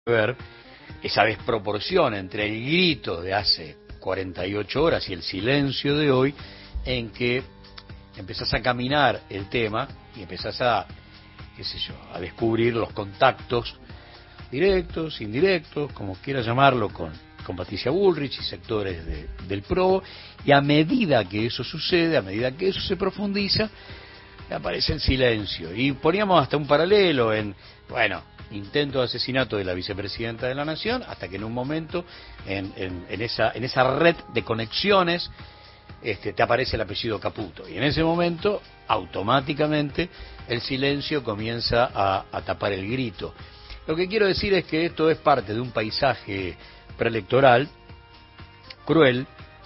ver esa desproporción entre el grito de hace 48 horas y el silencio de hoy, en que empezás a caminar el tema y empezás a, qué sé yo, a descubrir los contactos directos, indirectos, como quieras llamarlo, con Patricia Bullrich y sectores del PRO, y a medida que eso sucede, a medida que eso se profundiza, aparece el silencio. Y poníamos hasta un paralelo en, bueno, intento de asesinato de la vicepresidenta de la Nación, hasta que en un momento, en esa red de conexiones, te aparece el apellido Caputo. Y en ese momento, automáticamente, el silencio comienza a tapar el grito. Lo que quiero decir es que esto es parte de un paisaje preelectoral cruel,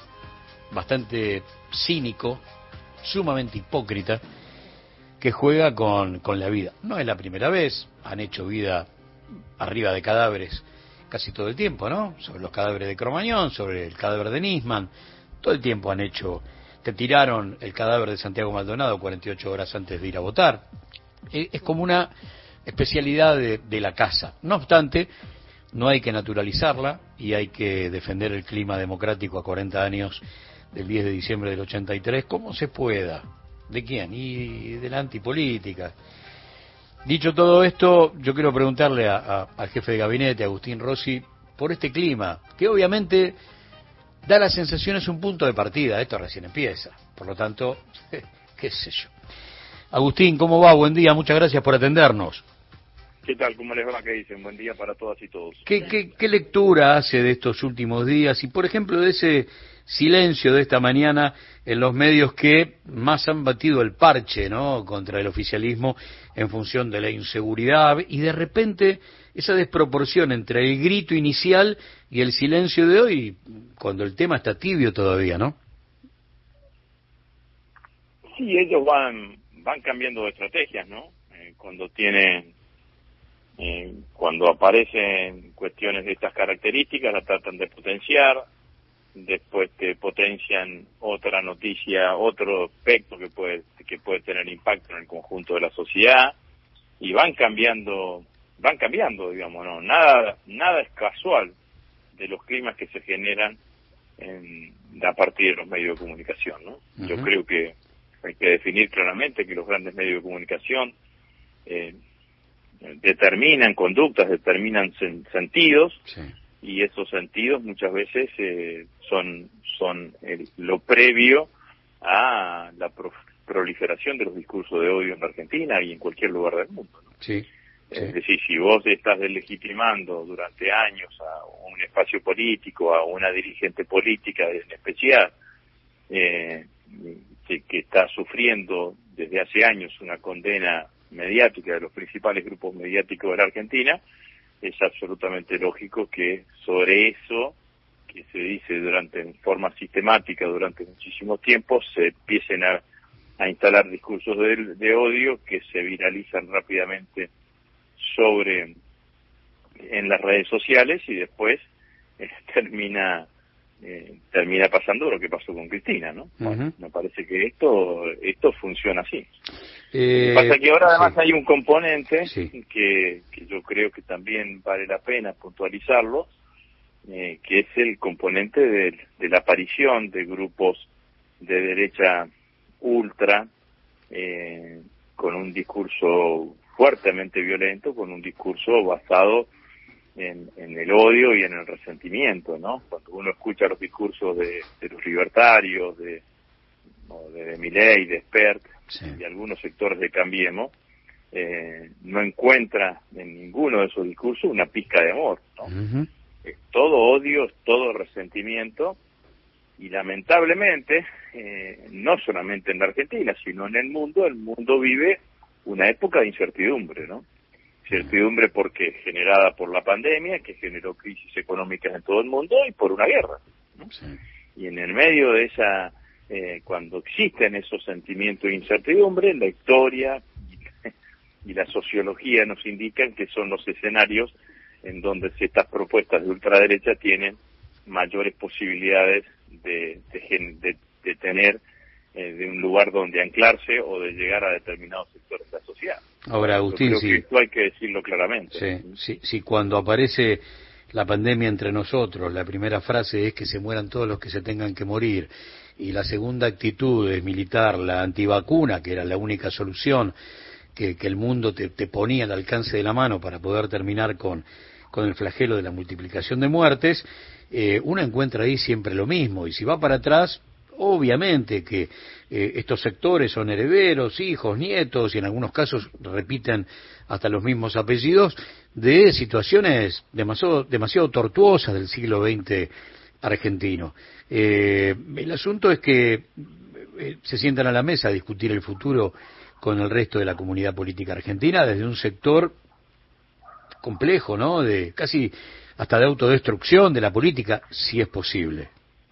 bastante cínico, sumamente hipócrita, que juega con la vida. No es la primera vez, han hecho vida arriba de cadáveres casi todo el tiempo, ¿no? Sobre los cadáveres de Cromañón, sobre el cadáver de Nisman, todo el tiempo han hecho. Te tiraron el cadáver de Santiago Maldonado 48 horas antes de ir a votar. Es como una especialidad de la casa. No obstante, no hay que naturalizarla y hay que defender el clima democrático a 40 años del 10 de diciembre del 83, como se pueda. ¿De quién? Y de la antipolítica. Dicho todo esto, yo quiero preguntarle al jefe de gabinete, Agustín Rossi, por este clima, que obviamente da la sensación, es un punto de partida, esto recién empieza, por lo tanto, qué sé yo. Agustín, ¿cómo va? Buen día, muchas gracias por atendernos. ¿Qué tal? ¿Cómo les va? ¿Qué dicen? Buen día para todas y todos. ¿Qué lectura hace de estos últimos días y, por ejemplo, de ese silencio de esta mañana en los medios que más han batido el parche, ¿no?, contra el oficialismo en función de la inseguridad, y de repente esa desproporción entre el grito inicial y el silencio de hoy, cuando el tema está tibio todavía, ¿no? Sí, ellos van cambiando de estrategias, ¿no? Cuando aparecen cuestiones de estas características, la tratan de potenciar, después te potencian otra noticia, otro aspecto que puede tener impacto en el conjunto de la sociedad, y van cambiando, digamos, ¿no? Nada es casual de los climas que se generan a partir de los medios de comunicación, ¿no? Uh-huh. Yo creo que hay que definir claramente que los grandes medios de comunicación determinan conductas, determinan sentidos, sí. Y esos sentidos muchas veces son lo previo a la proliferación de los discursos de odio en la Argentina y en cualquier lugar del mundo, ¿no? Sí, sí. Es decir, si vos estás deslegitimando durante años a un espacio político, a una dirigente política en especial, que está sufriendo desde hace años una condena mediática de los principales grupos mediáticos de la Argentina, es absolutamente lógico que sobre eso que se dice en forma sistemática durante muchísimo tiempo se empiecen a instalar discursos de odio que se viralizan rápidamente en las redes sociales, y después termina pasando lo que pasó con Cristina, ¿no? Uh-huh. Bueno, me parece que esto funciona así. Lo que pasa es que ahora además hay un componente que yo creo que también vale la pena puntualizarlo, que es el componente de la aparición de grupos de derecha ultra, con un discurso fuertemente violento, con un discurso basado en el odio y en el resentimiento, ¿no? Cuando uno escucha los discursos de los libertarios, de Milei, de Espert, sí, y algunos sectores de Cambiemos, no encuentra en ninguno de esos discursos una pizca de amor, ¿no? Uh-huh. Es todo odio, es todo resentimiento, y lamentablemente, no solamente en la Argentina, sino en el mundo vive una época de incertidumbre, ¿no? Incertidumbre porque generada por la pandemia, que generó crisis económicas en todo el mundo, y por una guerra, ¿no? Sí. Y en el medio de esa, cuando existen esos sentimientos de incertidumbre, la historia y la sociología nos indican que son los escenarios en donde estas propuestas de ultraderecha tienen mayores posibilidades de tener de un lugar donde anclarse o de llegar a determinados sectores de la sociedad. Ahora, Agustín, yo creo que esto hay que decirlo claramente. Sí, cuando aparece la pandemia entre nosotros, la primera frase es que se mueran todos los que se tengan que morir, y la segunda actitud es militar, la antivacuna, que era la única solución que el mundo te ponía al alcance de la mano para poder terminar con el flagelo de la multiplicación de muertes, uno encuentra ahí siempre lo mismo, y si va para atrás, obviamente que estos sectores son herederos, hijos, nietos, y en algunos casos repiten hasta los mismos apellidos, de situaciones demasiado tortuosas del siglo XX argentino. El asunto es que se sientan a la mesa a discutir el futuro con el resto de la comunidad política argentina desde un sector complejo, ¿no? De casi hasta de autodestrucción de la política, si es posible.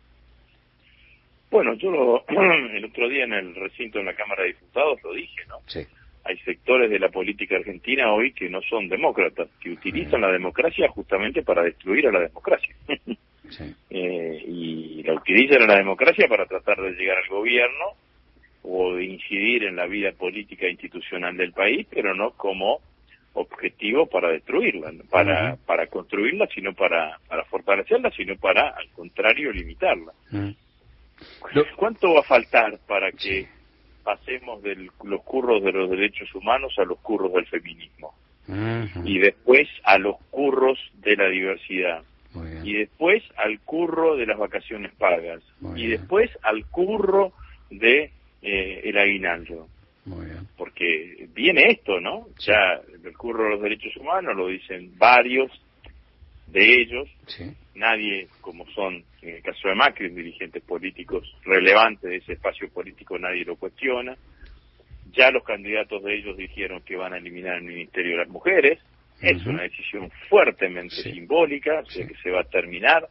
Bueno, yo el otro día en el recinto en la Cámara de Diputados lo dije, ¿no? Sí. Hay sectores de la política argentina hoy que no son demócratas, que utilizan la democracia justamente para destruir a la democracia. Sí. Y la utilizan a la democracia para tratar de llegar al gobierno o de incidir en la vida política e institucional del país, pero no como objetivo para destruirla, para construirla, sino para fortalecerla, sino para, al contrario, limitarla. ¿Cuánto va a faltar para que pasemos de los curros de los derechos humanos a los curros del feminismo? Y después a los curros de la diversidad. Y después al curro de las vacaciones pagas. Y después al curro de el aguinaldo. Porque viene esto, ¿no? Sí. Ya el curro de los derechos humanos lo dicen varios de ellos. Sí. Nadie, como son en el caso de Macri, dirigentes políticos relevantes de ese espacio político, nadie lo cuestiona. Ya los candidatos de ellos dijeron que van a eliminar el Ministerio de las Mujeres. Es una decisión fuertemente simbólica, o sea que se va a terminar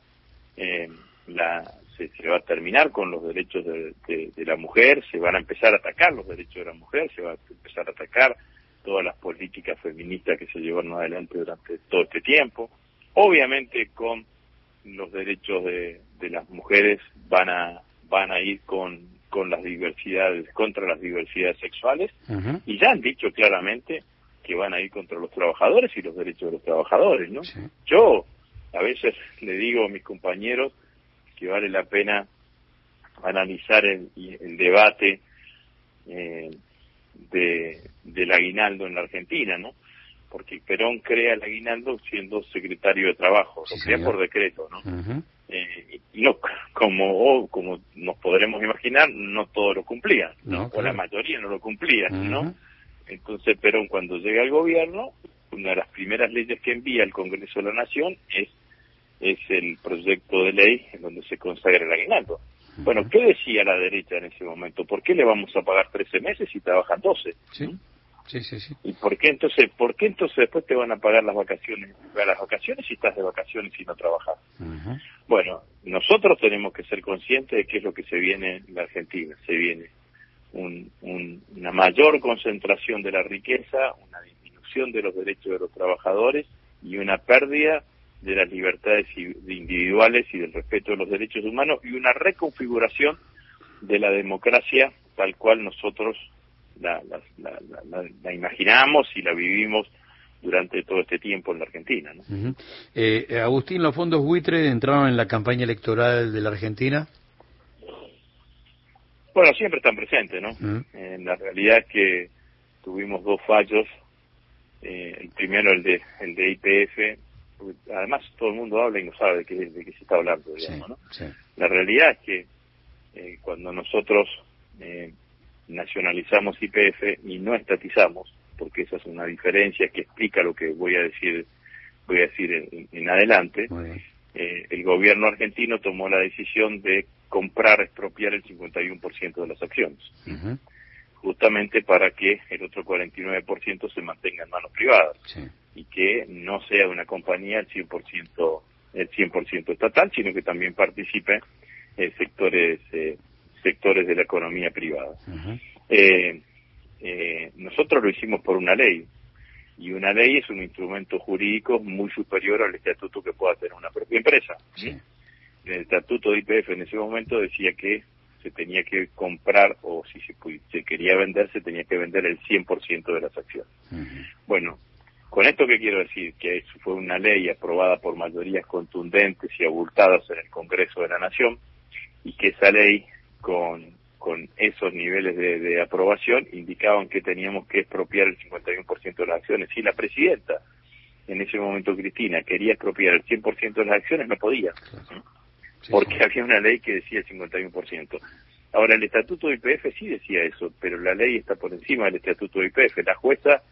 se va a terminar con los derechos de la mujer, se van a empezar a atacar los derechos de la mujer, se va a empezar a atacar todas las políticas feministas que se llevaron adelante durante todo este tiempo. Obviamente con los derechos de las mujeres van a ir con las diversidades, contra las diversidades sexuales, y ya han dicho claramente que van a ir contra los trabajadores y los derechos de los trabajadores, ¿no? Sí. Yo a veces le digo a mis compañeros que vale la pena analizar el debate del aguinaldo en la Argentina, ¿no? Porque Perón crea el aguinaldo siendo secretario de Trabajo, lo crea por decreto, ¿no? Y no, como nos podremos imaginar, no todos lo cumplían, ¿no? O la mayoría no lo cumplían, ¿no? Entonces Perón, cuando llega al gobierno, una de las primeras leyes que envía al Congreso de la Nación es el proyecto de ley en donde se consagra el aguinaldo. Bueno, ¿qué decía la derecha en ese momento? ¿Por qué le vamos a pagar 13 meses si trabajan 12? Sí. ¿Y por qué entonces después te van a pagar las vacaciones si estás de vacaciones y no trabajas? Bueno, nosotros tenemos que ser conscientes de qué es lo que se viene en la Argentina. Se viene una mayor concentración de la riqueza, una disminución de los derechos de los trabajadores y una pérdida de las libertades individuales y del respeto de los derechos humanos y una reconfiguración de la democracia tal cual nosotros la imaginamos y la vivimos durante todo este tiempo en la Argentina, ¿no? Agustín, ¿los fondos buitre entraron en la campaña electoral de la Argentina? Bueno, siempre están presentes, ¿no? La realidad es que tuvimos dos fallos. El primero, el de YPF. Además, todo el mundo habla y no sabe de qué se está hablando, digamos, ¿no? Sí. La realidad es que cuando nosotros nacionalizamos YPF y no estatizamos, porque esa es una diferencia que explica lo que voy a decir en adelante, el gobierno argentino tomó la decisión de expropiar el 51% de las acciones, justamente para que el otro 49% se mantenga en manos privadas. Sí. Y que no sea una compañía el 100% estatal, sino que también participe sectores de la economía privada. Nosotros lo hicimos por una ley, y una ley es un instrumento jurídico muy superior al estatuto que pueda tener una propia empresa. Sí. El estatuto de YPF en ese momento decía que se tenía que comprar, o si se quería vender, se tenía que vender el 100% de las acciones. Bueno, con esto qué quiero decir, que eso fue una ley aprobada por mayorías contundentes y abultadas en el Congreso de la Nación, y que esa ley con esos niveles de aprobación indicaban que teníamos que expropiar el 51% de las acciones. Si la presidenta, en ese momento Cristina, quería expropiar el 100% de las acciones, no podía, porque había una ley que decía el 51%. Ahora, el Estatuto de YPF sí decía eso, pero la ley está por encima del Estatuto de YPF. La jueza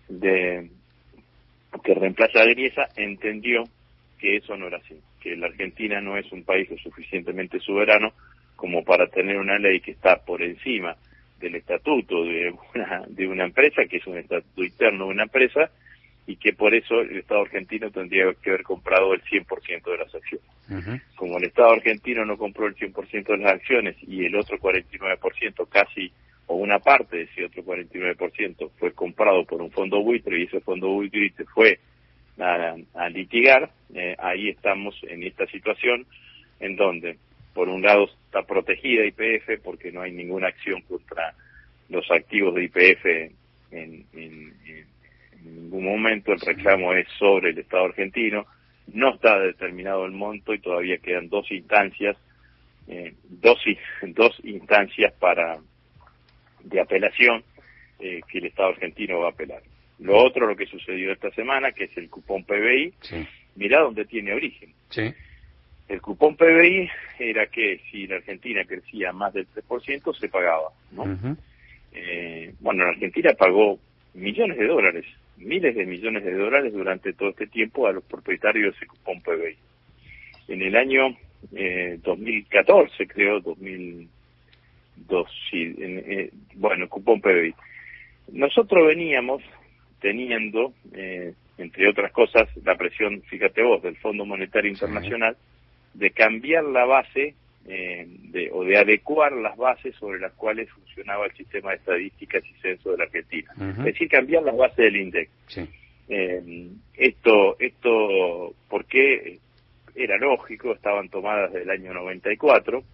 que reemplaza a Griesa entendió que eso no era así, que la Argentina no es un país lo suficientemente soberano como para tener una ley que está por encima del estatuto de una empresa, que es un estatuto interno de una empresa, y que por eso el Estado argentino tendría que haber comprado el 100% de las acciones. Como el Estado argentino no compró el 100% de las acciones y el otro 49% casi, o una parte de ese otro 49% fue comprado por un fondo buitre, y ese fondo buitre fue a litigar, ahí estamos en esta situación en donde por un lado está protegida YPF porque no hay ninguna acción contra los activos de YPF en ningún momento. El reclamo es sobre el Estado argentino, no está determinado el monto y todavía quedan dos instancias de apelación que el Estado argentino va a apelar. Lo otro, lo que sucedió esta semana, que es el cupón PBI, mirá dónde tiene origen. El cupón PBI era que si la Argentina crecía más del 3%, se pagaba, ¿no? Bueno, la Argentina pagó millones de dólares, miles de millones de dólares durante todo este tiempo a los propietarios de ese cupón PBI. En el año 2014, creo, 2002, bueno, cupón PBI. Nosotros veníamos teniendo, entre otras cosas, la presión, fíjate vos, del Fondo Monetario Internacional, de cambiar la base o de adecuar las bases sobre las cuales funcionaba el sistema de estadísticas y censo de la Argentina. Es decir, cambiar las bases del INDEC. Esto, porque era lógico, estaban tomadas del año 94,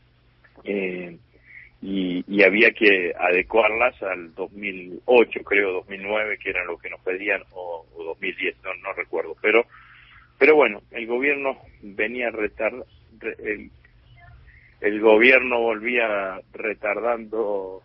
y había que adecuarlas al 2008, creo, 2009, que era lo que nos pedían, o 2010, no recuerdo, pero bueno, el gobierno venía el gobierno volvía retardando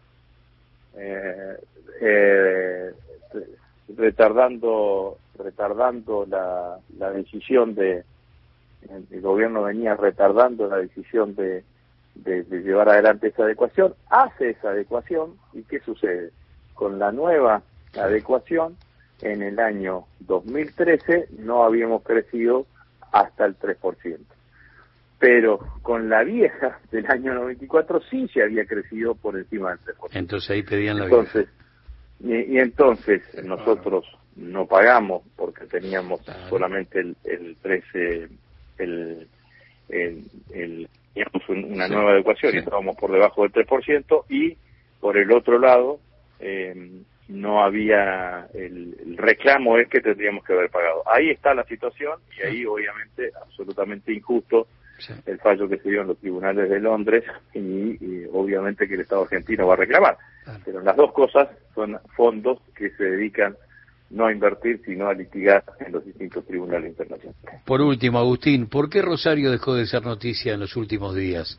la decisión el gobierno venía retardando la decisión de llevar adelante esa adecuación, hace esa adecuación, y ¿qué sucede? Con la nueva adecuación, en el año 2013 no habíamos crecido hasta el 3%. Pero con la vieja del año 94 sí se había crecido por encima del 3%. Entonces ahí pedían la vieja. Y entonces nosotros no pagamos porque teníamos solamente el 13, teníamos una nueva adecuación y estábamos por debajo del 3%, y por el otro lado no había el reclamo es que tendríamos que haber pagado. Ahí está la situación, y ahí obviamente absolutamente injusto el fallo que se dio en los tribunales de Londres, y obviamente que el Estado argentino va a reclamar. Pero las dos cosas son fondos que se dedican no a invertir, sino a litigar en los distintos tribunales internacionales. Por último, Agustín, ¿por qué Rosario dejó de ser noticia en los últimos días?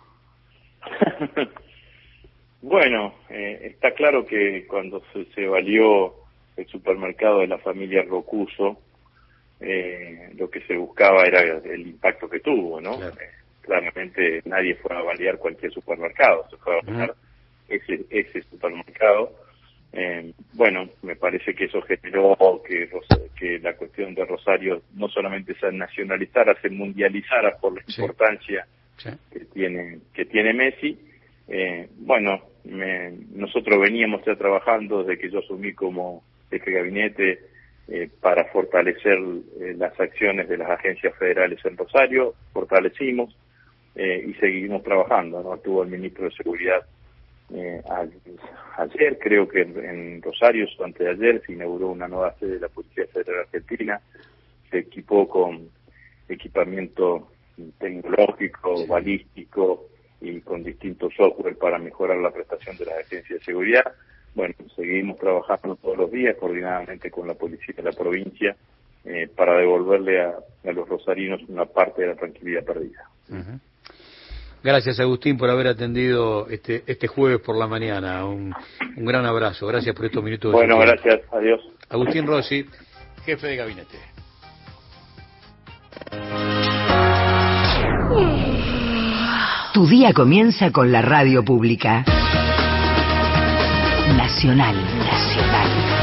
Bueno, está claro que cuando se valió el supermercado de la familia Rocuso, lo que se buscaba era el impacto que tuvo, ¿no? Claro. Claramente nadie fue a validar cualquier supermercado, se fue a validar ese supermercado. Bueno, me parece que eso generó que la cuestión de Rosario no solamente se nacionalizara, se mundializara por la importancia que tiene Messi. Bueno, nosotros veníamos ya trabajando desde que yo asumí como jefe de gabinete para fortalecer las acciones de las agencias federales en Rosario, fortalecimos y seguimos trabajando, ¿no? Tuvo el ministro de Seguridad ayer, creo que en Rosario, antes de ayer, se inauguró una nueva sede de la Policía Federal Argentina, se equipó con equipamiento tecnológico, balístico, y con distintos software para mejorar la prestación de las agencias de seguridad. Bueno, seguimos trabajando todos los días coordinadamente con la policía de la provincia para devolverle a los rosarinos una parte de la tranquilidad perdida. Uh-huh. Gracias, Agustín, por haber atendido este jueves por la mañana. Un gran abrazo. Gracias por estos minutos. Bueno, gracias. Adiós. Agustín Rossi, jefe de gabinete. Tu día comienza con la radio pública. Nacional.